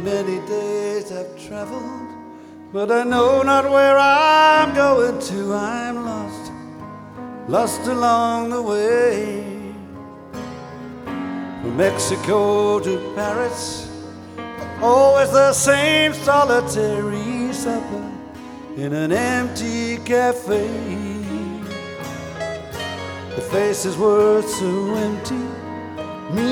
Many days I've traveled, but I know not where I'm going to. I'm lost, lost along the way. From Mexico to Paris, always the same solitary supper in an empty cafe. The faces were so empty,